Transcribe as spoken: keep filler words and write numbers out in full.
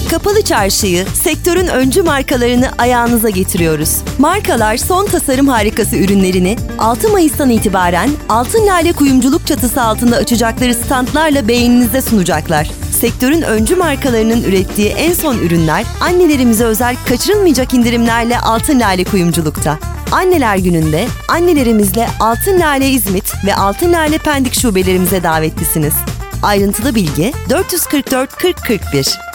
Kapalı Çarşı'yı, sektörün öncü markalarını ayağınıza getiriyoruz. Markalar son tasarım harikası ürünlerini altı Mayıs'tan itibaren Altın Lale Kuyumculuk çatısı altında açacakları standlarla beğeninize sunacaklar. Sektörün öncü markalarının ürettiği en son ürünler annelerimize özel kaçırılmayacak indirimlerle Altın Lale Kuyumculuk'ta. Anneler Günü'nde annelerimizle Altın Lale İzmit ve Altın Lale Pendik şubelerimize davetlisiniz. Ayrıntılı bilgi dört yüz kırk dört kırk kırk bir.